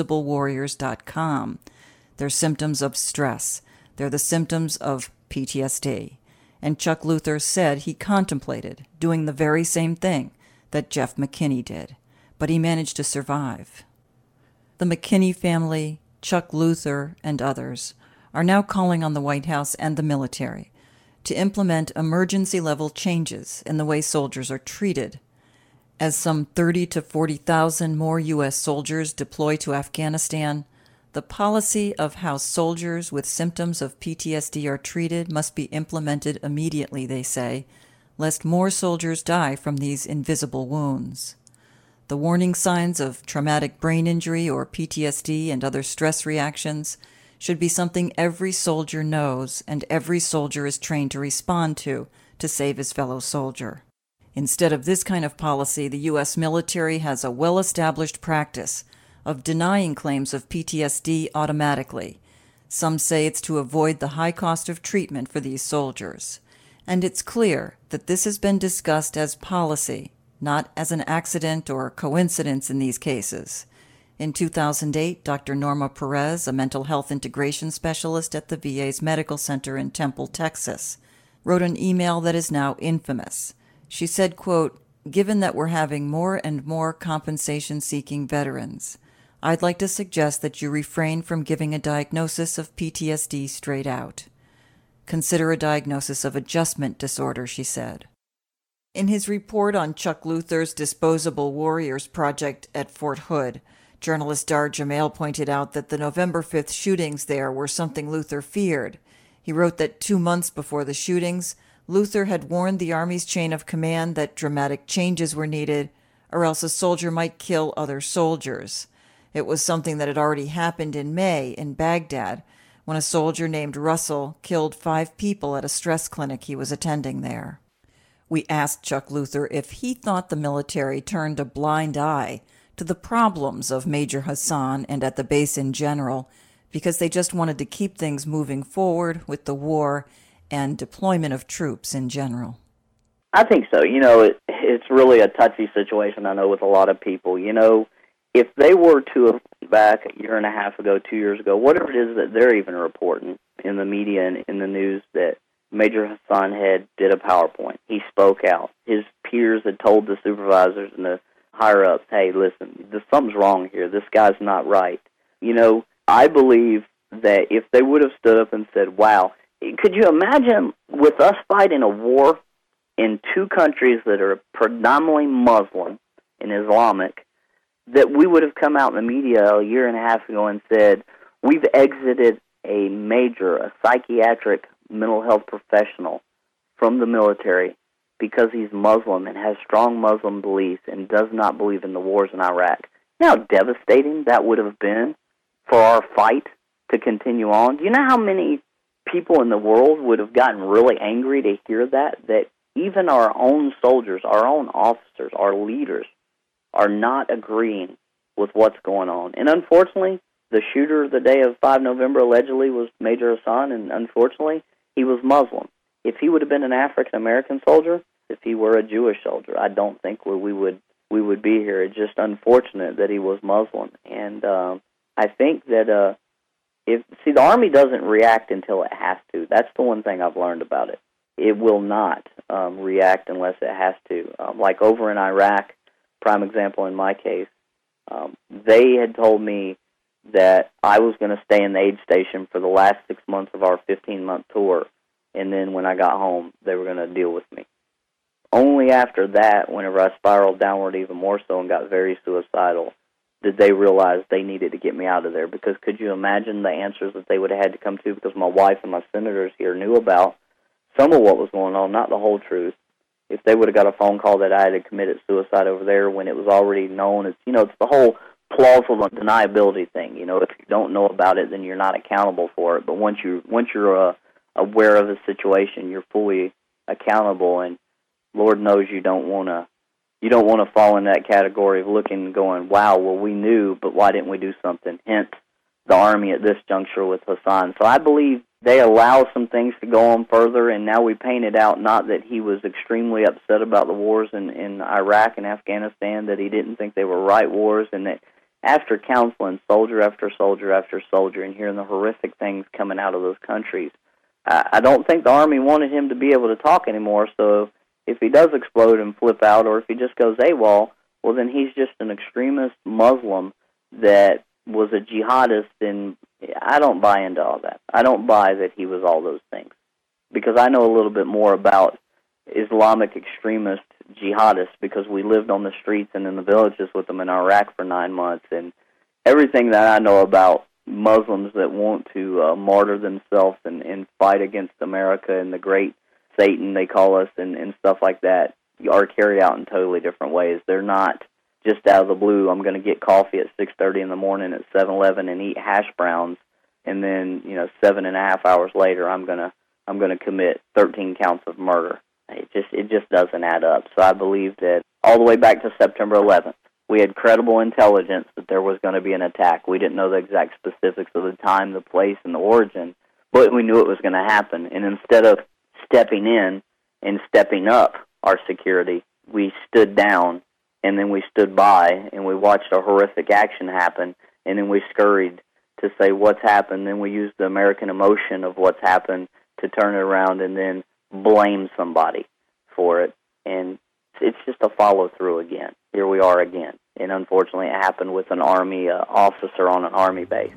[SPEAKER 1] disposablewarriors.com. They're symptoms of stress. They're the symptoms of PTSD. And Chuck Luther said he contemplated doing the very same thing that Jeff McKinney did, but he managed to survive. The McKinney family, Chuck Luther, and others are now calling on the White House and the military to implement emergency-level changes in the way soldiers are treated. As some 30,000 to 40,000 more U.S. soldiers deploy to Afghanistan, the policy of how soldiers with symptoms of PTSD are treated must be implemented immediately, they say, lest more soldiers die from these invisible wounds. The warning signs of traumatic brain injury or PTSD and other stress reactions should be something every soldier knows and every soldier is trained to respond to save his fellow soldier. Instead of this kind of policy, the U.S. military has a well-established practice of denying claims of PTSD automatically. Some say it's to avoid the high cost of treatment for these soldiers. And it's clear that this has been discussed as policy, not as an accident or coincidence in these cases. In 2008, Dr. Norma Perez, a mental health integration specialist at the VA's Medical Center in Temple, Texas, wrote an email that is now infamous. She said, quote, "Given that we're having more and more compensation-seeking veterans, I'd like to suggest that you refrain from giving a diagnosis of PTSD straight out. Consider a diagnosis of adjustment disorder," she said. In his report on Chuck Luther's Disposable Warriors project at Fort Hood, journalist Dar Jamail pointed out that the November 5th shootings there were something Luther feared. He wrote that 2 months before the shootings, Luther had warned the Army's chain of command that dramatic changes were needed, or else a soldier might kill other soldiers. It was something that had already happened in May in Baghdad, when a soldier named Russell killed 5 people at a stress clinic he was attending there. We asked Chuck Luther if he thought the military turned a blind eye to the problems of Major Hassan and at the base in general, because they just wanted to keep things moving forward with the war and deployment of troops in general.
[SPEAKER 2] I think so. It's really a touchy situation, I know, with a lot of people. If they were to have back a year and a half ago, 2 years ago, whatever it is that they're even reporting in the media and in the news that Major Hassan did a PowerPoint. He spoke out. His peers had told the supervisors and the higher-ups, hey, listen, something's wrong here. This guy's not right. I believe that if they would have stood up and said, wow, could you imagine with us fighting a war in 2 countries that are predominantly Muslim and Islamic, that we would have come out in the media a year and a half ago and said, we've exited a psychiatric mental health professional from the military because he's Muslim and has strong Muslim beliefs and does not believe in the wars in Iraq. You know how devastating that would have been for our fight to continue on? Do you know how many people in the world would have gotten really angry to hear that even our own soldiers, our own officers, our leaders are not agreeing with what's going on? And unfortunately, the shooter the day of 5 November allegedly was Major Hassan, and unfortunately, he was Muslim. If he would have been an African-American soldier, if he were a Jewish soldier, I don't think we would be here. It's just unfortunate that he was Muslim. And I think that the Army doesn't react until it has to. That's the one thing I've learned about it. It will not react unless it has to. Like over in Iraq, prime example in my case, they had told me that I was going to stay in the aid station for the last 6 months of our 15-month tour, and then when I got home, they were going to deal with me. Only after that, whenever I spiraled downward even more so and got very suicidal, did they realize they needed to get me out of there. Because could you imagine the answers that they would have had to come to? Because my wife and my senators here knew about some of what was going on, not the whole truth. If they would have got a phone call that I had committed suicide over there when it was already known, it's the whole plausible deniability thing. If you don't know about it, then you're not accountable for it. But once you're aware of the situation. You're fully accountable, and Lord knows you don't want to fall in that category of looking and going, wow, well, we knew, but why didn't we do something? Hence, the Army at this juncture with Hassan. So I believe they allow some things to go on further, and now we paint it out not that he was extremely upset about the wars in Iraq and Afghanistan, that he didn't think they were right wars, and that after counseling soldier after soldier after soldier and hearing the horrific things coming out of those countries, I don't think the Army wanted him to be able to talk anymore. So if he does explode and flip out, or if he just goes AWOL, well, then he's just an extremist Muslim that was a jihadist, and I don't buy into all that. I don't buy that he was all those things, because I know a little bit more about Islamic extremist jihadists because we lived on the streets and in the villages with them in Iraq for 9 months, and everything that I know about Muslims that want to martyr themselves and fight against America and the great Satan, they call us, and stuff like that, are carried out in totally different ways. They're not just out of the blue, I'm going to get coffee at 6:30 in the morning at 7-Eleven and eat hash browns, and then 7.5 hours later I'm going to commit 13 counts of murder. It just doesn't add up. So I believe that all the way back to September 11th, we had credible intelligence that there was going to be an attack. We didn't know the exact specifics of the time, the place, and the origin, but we knew it was going to happen. And instead of stepping in and stepping up our security, we stood down, and then we stood by, and we watched a horrific action happen, and then we scurried to say what's happened. Then we used the American emotion of what's happened to turn it around and then blame somebody for it. And it's just a follow-through again. Here we are again. And unfortunately, it happened with an Army officer on an Army base.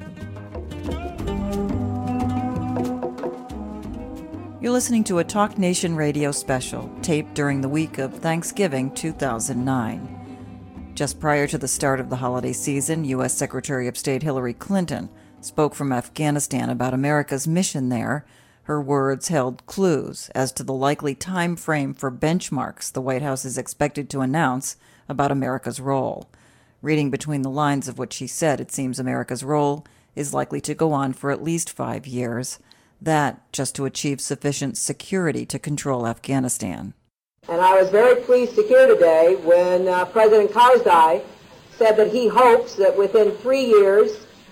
[SPEAKER 1] You're listening to a Talk Nation radio special taped during the week of Thanksgiving 2009. Just prior to the start of the holiday season, U.S. Secretary of State Hillary Clinton spoke from Afghanistan about America's mission there. Her words held clues as to the likely time frame for benchmarks the White House is expected to announce about America's role. Reading between the lines of what she said, it seems America's role is likely to go on for at least 5 years. That just to achieve sufficient security to control Afghanistan.
[SPEAKER 5] And I was very pleased to hear today when President Karzai said that he hopes that within 3 years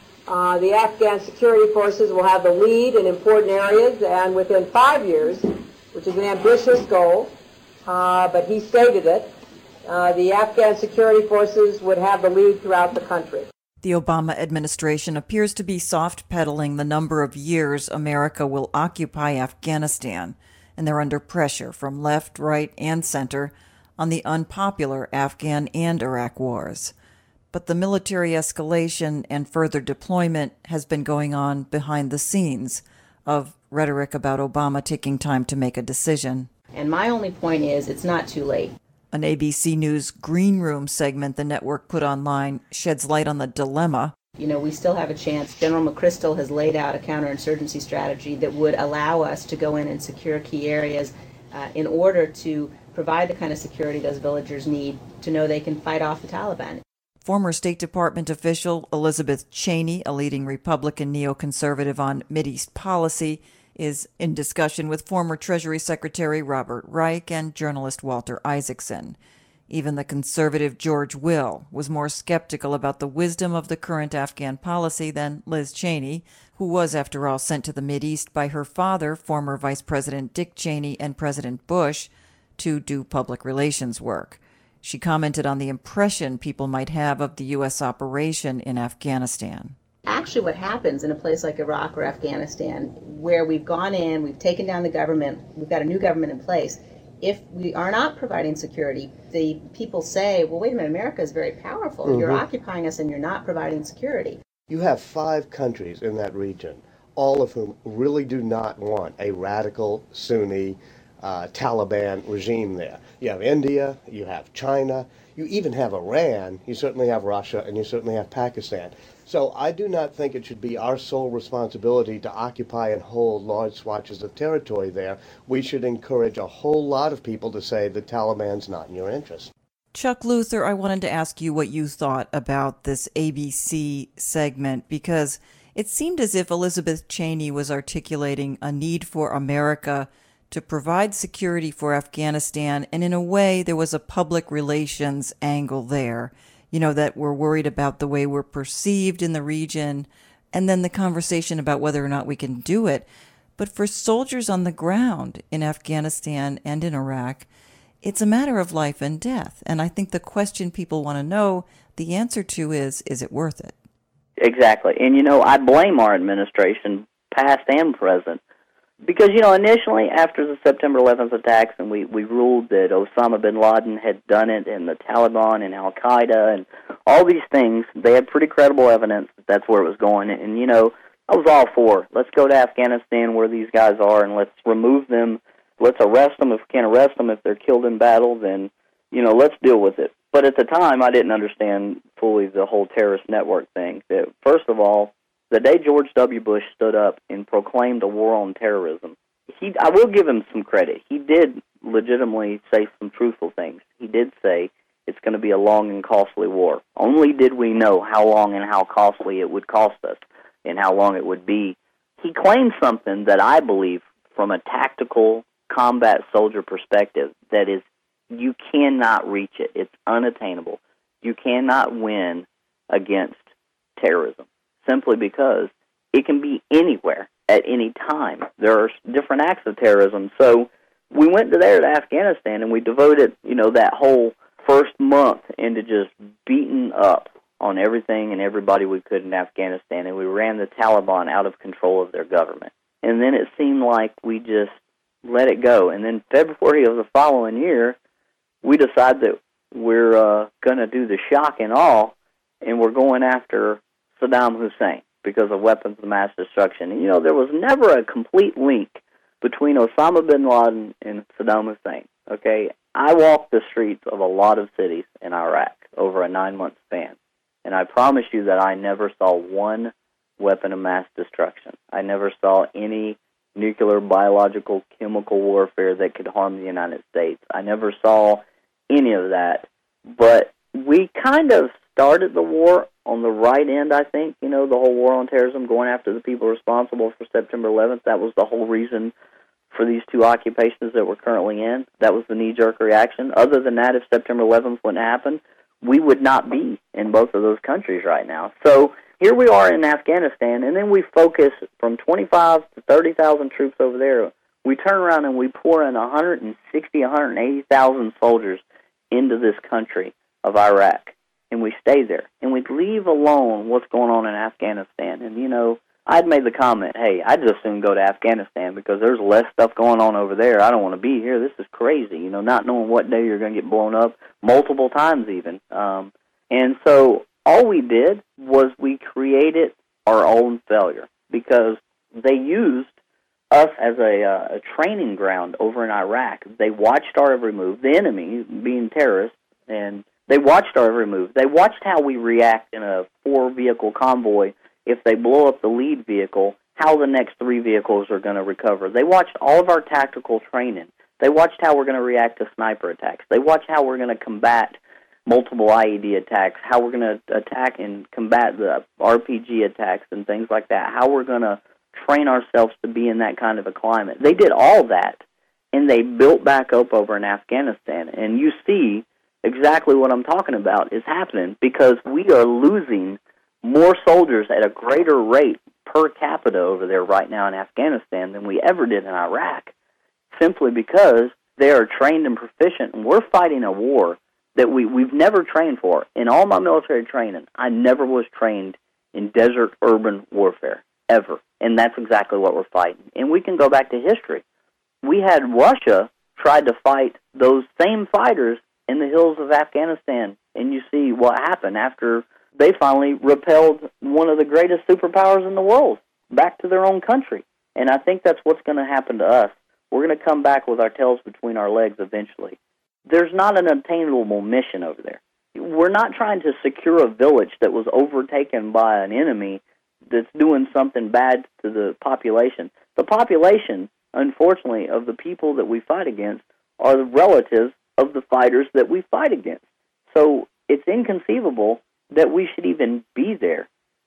[SPEAKER 5] the Afghan security forces will have the lead in important areas, and within 5 years, which is an ambitious goal, but he stated it, the Afghan security forces would have the lead throughout the country.
[SPEAKER 1] The Obama administration appears to be soft-pedaling the number of years America will occupy Afghanistan, and they're under pressure from left, right, and center on the unpopular Afghan and Iraq wars. But the military escalation and further deployment has been going on behind the scenes of rhetoric about Obama taking time to make a decision.
[SPEAKER 6] And my only point is it's not too late.
[SPEAKER 1] An ABC News Green Room segment the network put online sheds light on the dilemma.
[SPEAKER 6] We still have a chance. General McChrystal has laid out a counterinsurgency strategy that would allow us to go in and secure key areas in order to provide the kind of security those villagers need to know they can fight off the Taliban.
[SPEAKER 1] Former State Department official Elizabeth Cheney, a leading Republican neoconservative on Mideast policy, is in discussion with former Treasury Secretary Robert Reich and journalist Walter Isaacson. Even the conservative George Will was more skeptical about the wisdom of the current Afghan policy than Liz Cheney, who was, after all, sent to the Mideast by her father, former Vice President Dick Cheney, and President Bush to do public relations work. She commented on the impression people might have of the U.S. operation in Afghanistan.
[SPEAKER 6] Actually, what happens in a place like Iraq or Afghanistan, where we've gone in, we've taken down the government, we've got a new government in place, if we are not providing security, the people say, well, wait a minute, America is very powerful. Mm-hmm. You're occupying us and you're not providing security.
[SPEAKER 7] You have 5 countries in that region, all of whom really do not want a radical Sunni Taliban regime there. You have India, you have China, you even have Iran, you certainly have Russia, and you certainly have Pakistan. So I do not think it should be our sole responsibility to occupy and hold large swatches of territory there. We should encourage a whole lot of people to say the Taliban's not in your interest.
[SPEAKER 1] Chuck Luther, I wanted to ask you what you thought about this ABC segment, because It seemed as if Elizabeth Cheney was articulating a need for America to provide security for Afghanistan, and in a way there was a public relations angle there, that we're worried about the way we're perceived in the region, and then the conversation about whether or not we can do it. But for soldiers on the ground in Afghanistan and in Iraq, it's a matter of life and death. And I think the question people want to know the answer to is it worth it?
[SPEAKER 2] Exactly. And, I blame our administration, past and present, because, initially after the September 11th attacks and we ruled that Osama bin Laden had done it and the Taliban and Al-Qaeda and all these things, they had pretty credible evidence that that's where it was going. And, I was all for, let's go to Afghanistan where these guys are and let's remove them. Let's arrest them. If we can't arrest them, if they're killed in battle, then, let's deal with it. But at the time, I didn't understand fully the whole terrorist network thing. That, first of all, the day George W. Bush stood up and proclaimed a war on terrorism, I will give him some credit. He did legitimately say some truthful things. He did say it's going to be a long and costly war. Only did we know how long and how costly it would cost us and how long it would be. He claimed something that I believe, from a tactical combat soldier perspective, that is, you cannot reach it. It's unattainable. You cannot win against terrorism simply because it can be anywhere at any time. There are different acts of terrorism. So we went there to Afghanistan and we devoted, that whole first month into just beating up on everything and everybody we could in Afghanistan, and we ran the Taliban out of control of their government. And then it seemed like we just let it go. And then February of the following year, we decided that we're going to do the shock and awe, and we're going after Saddam Hussein because of weapons of mass destruction. And, there was never a complete link between Osama bin Laden and Saddam Hussein, okay? I walked the streets of a lot of cities in Iraq over a 9-month span, and I promise you that I never saw one weapon of mass destruction. I never saw any nuclear, biological, chemical warfare that could harm the United States. I never saw any of that. But we kind of started the war on the right end, I think, the whole war on terrorism, going after the people responsible for September 11th. That was the whole reason for these two occupations that we're currently in. That was the knee-jerk reaction. Other than that, if September 11th wouldn't happen, we would not be in both of those countries right now. So here we are in Afghanistan, and then we focus from 25 to 30,000 troops over there. We turn around and we pour in 160, 180,000 soldiers into this country of Iraq, and we stay there. And we leave alone what's going on in Afghanistan. And, I'd made the comment, hey, I'd just soon go to Afghanistan because there's less stuff going on over there. I don't want to be here. This is crazy, not knowing what day you're going to get blown up, multiple times even. And so all we did was we created our own failure because they used us as a training ground over in Iraq. They watched our every move, the enemy being terrorists, and they watched our every move. They watched how we react in a 4-vehicle convoy. If they blow up the lead vehicle, how the next 3 vehicles are going to recover. They watched all of our tactical training. They watched how we're going to react to sniper attacks. They watched how we're going to combat multiple IED attacks, how we're going to attack and combat the RPG attacks and things like that, how we're going to train ourselves to be in that kind of a climate. They did all that, and they built back up over in Afghanistan. And you see exactly what I'm talking about is happening because we are losing more soldiers at a greater rate per capita over there right now in Afghanistan than we ever did in Iraq, simply because they are trained and proficient, and we're fighting a war that we've never trained for. In all my military training, I never was trained in desert urban warfare, ever. And that's exactly what we're fighting. And we can go back to history. We had Russia tried to fight those same fighters in the hills of Afghanistan, and you see what happened after they finally repelled one of the greatest superpowers in the world back to their own country. And I think that's what's going to happen to us. We're going to come back with our tails between our legs eventually. There's not an attainable mission over there. We're not trying to secure a village that was overtaken by an enemy that's doing something bad to the population. The population, unfortunately, of the people that we fight against are the relatives of the fighters that we fight against. So it's inconceivable that we should even be there.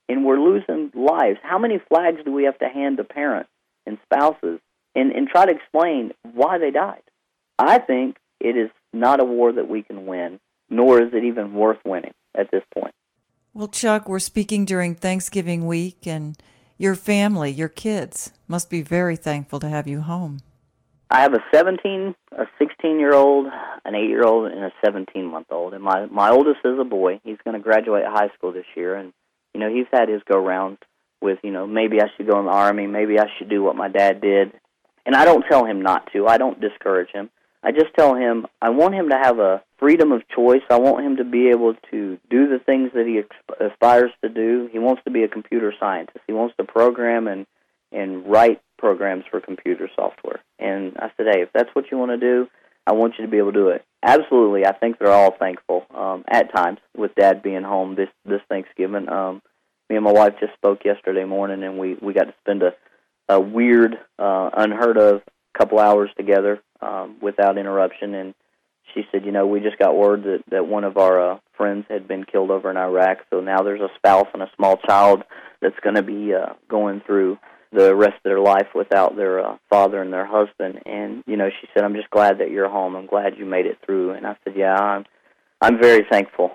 [SPEAKER 2] and we're losing lives. How many flags do we have to hand to parents and spouses and try to explain why they died? I think it is not a war that we can win, nor is it even worth winning at this point.
[SPEAKER 1] Well, Chuck, we're speaking during Thanksgiving week, and your family, your kids, must be very thankful to have you home.
[SPEAKER 2] I have a 17, a 16-year-old, an 8-year-old, and a 17-month-old. And my oldest is a boy. He's going to graduate high school this year. And, he's had his go-rounds with, maybe I should go in the Army, maybe I should do what my dad did. And I don't tell him not to. I don't discourage him. I just tell him I want him to have a freedom of choice. I want him to be able to do the things that he aspires to do. He wants to be a computer scientist. He wants to program and write programs for computer software. And I said, hey, if that's what you want to do, I want you to be able to do it. Absolutely, I think they're all thankful at times with Dad being home this Thanksgiving. Me and my wife just spoke yesterday morning, and we got to spend a weird, unheard of couple hours together without interruption. And she said, we just got word that one of our friends had been killed over in Iraq, so now there's a spouse and a small child that's going to be going through the rest of their life without their father and their husband. And, she said, I'm just glad that you're home. I'm glad you made it through. And I said, yeah, I'm very thankful.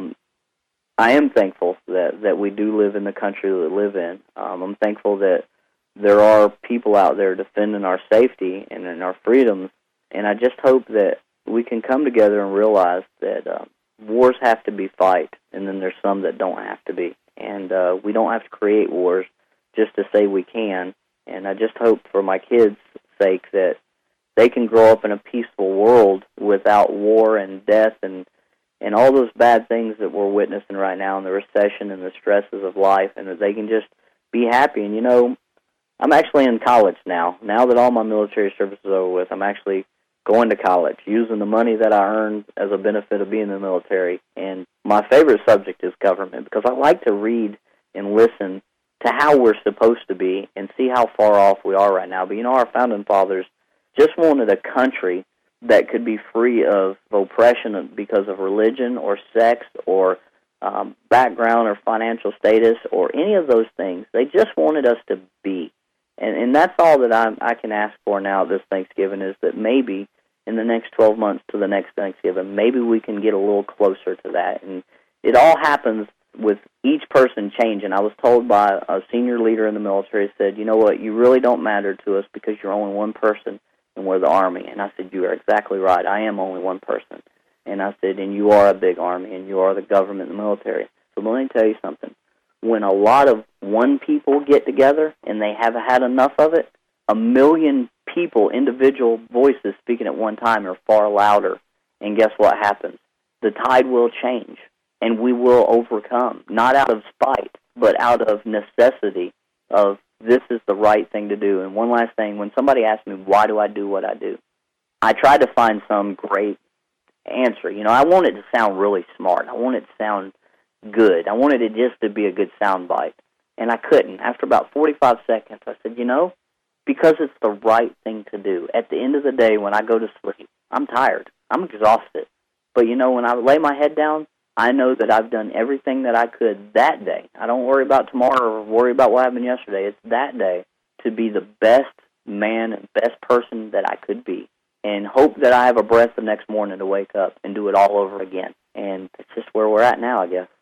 [SPEAKER 2] I am thankful that we do live in the country that we live in. I'm thankful that there are people out there defending our safety and our freedoms. And I just hope that we can come together and realize that wars have to be fought, and then there's some that don't have to be. And we don't have to create wars just to say we can. And I just hope for my kids' sake that they can grow up in a peaceful world without war and death and all those bad things that we're witnessing right now in the recession and the stresses of life, and that they can just be happy. And, I'm actually in college now. Now that all my military service is over with, I'm actually going to college, using the money that I earned as a benefit of being in the military. And my favorite subject is government, because I like to read and listen to how we're supposed to be and see how far off we are right now. But, our founding fathers just wanted a country that could be free of oppression because of religion or sex or background or financial status or any of those things. They just wanted us to be. And that's all that I can ask for now this Thanksgiving, is that maybe in the next 12 months to the next Thanksgiving, maybe we can get a little closer to that. And it all happens with each person changing. I was told by a senior leader in the military, said, you know what, you really don't matter to us because you're only one person and we're the Army. And I said, you are exactly right. I am only one person. And I said, and you are a big Army, and you are the government and the military. So let me tell you something. When a lot of one people get together and they have had enough of it, 1 million people, individual voices speaking at one time, are far louder. And guess what happens? The tide will change, and we will overcome, not out of spite, but out of necessity of this is the right thing to do. And one last thing, when somebody asks me, why do I do what I do? I try to find some great answer. I want it to sound really smart. I want it to sound good. I wanted it just to be a good sound bite. And I couldn't. After about 45 seconds, I said, because it's the right thing to do. At the end of the day, when I go to sleep, I'm tired. I'm exhausted. But, when I lay my head down, I know that I've done everything that I could that day. I don't worry about tomorrow or worry about what happened yesterday. It's that day to be the best man and best person that I could be, and hope that I have a breath the next morning to wake up and do it all over again. And that's just where we're at now, I guess.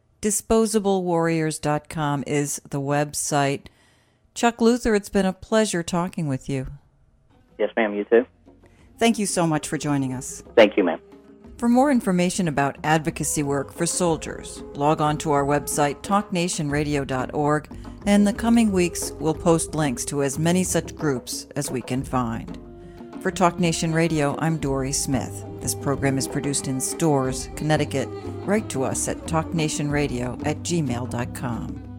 [SPEAKER 1] DisposableWarriors.com is the website. Chuck Luther, it's been a pleasure talking with you.
[SPEAKER 2] Yes, ma'am, you too.
[SPEAKER 1] Thank you so much for joining us.
[SPEAKER 2] Thank you, ma'am.
[SPEAKER 1] For more information about advocacy work for soldiers, log on to our website, talknationradio.org, and in the coming weeks, we'll post links to as many such groups as we can find. For Talk Nation Radio, I'm Dory Smith. This program is produced in Storrs, Connecticut. Write to us at talknationradio@gmail.com.